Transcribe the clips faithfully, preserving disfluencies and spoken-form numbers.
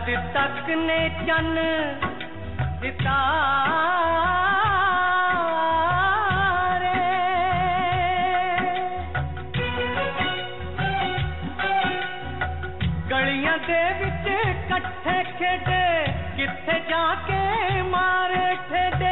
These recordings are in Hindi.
जद तक ने चन सितारे गलियां दे विच कट्ठे खेडे किथे जाके मारे ठेडे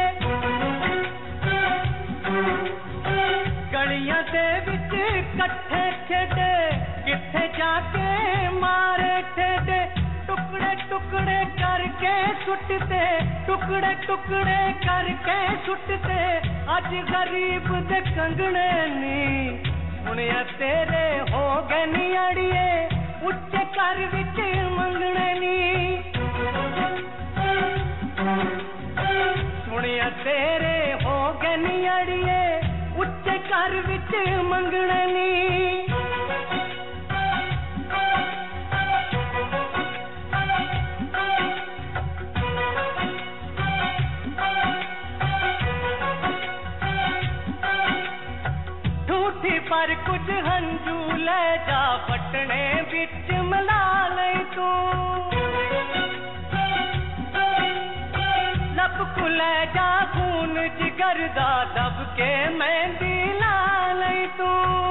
गलियां दे विच कट्ठे खेडे किथे जाके मारे ठेडे टुकड़े टुकड़े करके सुटते टुकड़े टुकड़े करके सुटते अज गरीब दे कंगने नी सुनिया तेरे हो गए नी अड़िए उच्चे घर विच मंगने नी सुनिया तेरे हो गए नी अड़िए उच्चे घर विच मंगने नी पर कुछ हंजू ले जा पटने बिच मिला ले तू लब को ले जा खून जिगर दा दब के मेहंदी ला ले तू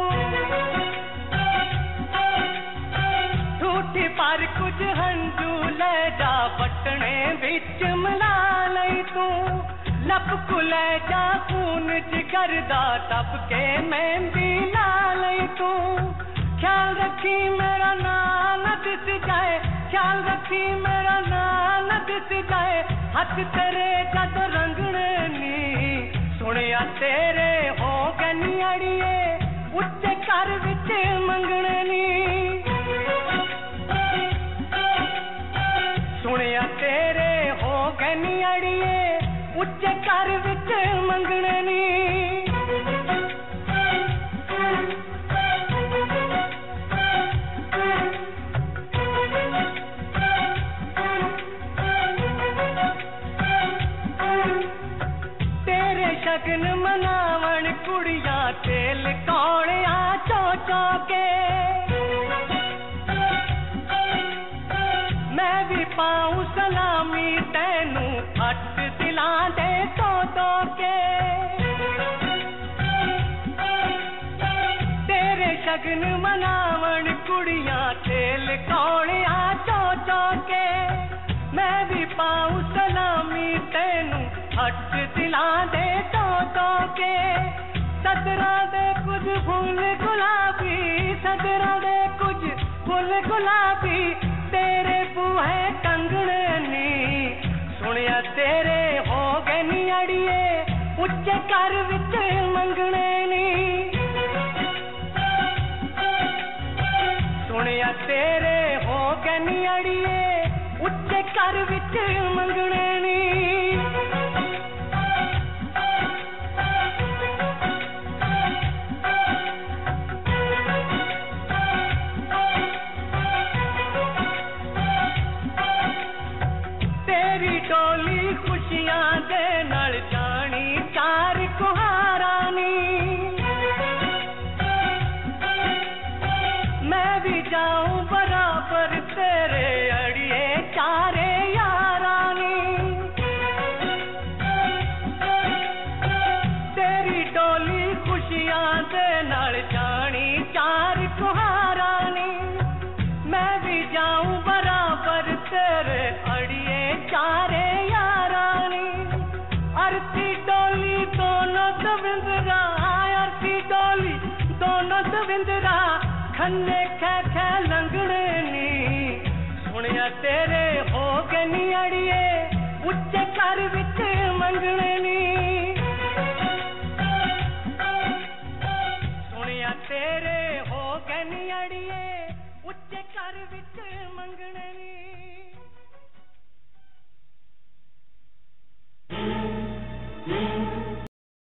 ठूठी पर कुछ हंजू ले जा पटने बिच मिला ले तू लब को ले जा खून जिगर दा तब के मेहंदी ला ले तू ख्याल रखी मेरा नाम न दिस जाए ख्याल रखी मेरा नाम न दिस जाए हथ तेरे जद रंगने नी सुनिया तेरे हो गए नी अड़िए उच्चे घर विच मंगने नी सुनिया तेरे हो गए नी अड़िए उच्चे घर विच मंगने नी तेरे शगन मनावण कुड़ियां तेल कौड़ियां चो चो के मैं भी पाऊं सलामी तैनू हट दिला दे तो तो के तेरे शगन मनावण कुड़ियां तेल कौड़ियां चो चो के मैं भी पाऊं सलामी तैनू हट दिला दे तो तो के सदरा दे कुछ फूल गुलाबी सदरा दे कुछ फूल गुलाबी तेरे बूहे कंगने नी सुनिया तेरे हो गए नी अड़िए उच्चे घर विच मंगने नी सुनिया तेरे हो गए नी अड़िए उच्चे घर विच मंगने नी डोली खुशियां दे नल जानी चार कुहारानी मैं भी जाऊं बराबर तेरे अड़िए चारे यारानी तेरी डोली खुशियां दे नल जानी चार कुहारानी मैं भी जाऊं बराबर तेरे अड़िए चारे यारानी अरती डोली दोनों दविंदरा अरती डोली दोनों दविंदरा खन्ने खे खे लंगड़े नी सुनिया तेरे